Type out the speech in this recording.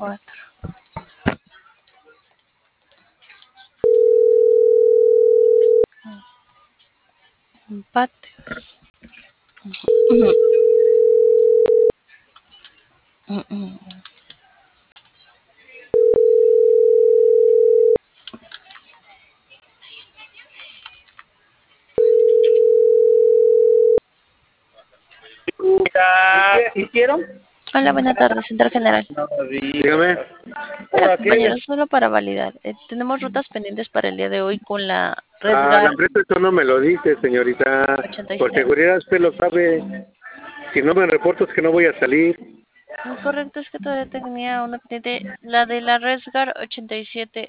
4. Empate. ¿Hicieron? Hola, buenas tardes, Central General. Dígame. Hola, compañero, solo para validar. Tenemos rutas pendientes para el día de hoy con la La Redgar empresa esto no me lo dice, señorita. 87. Por seguridad usted lo sabe. Si no me reporto es que no voy a salir. Correcto, es que todavía tenía una pendiente, la de la Redgar 87.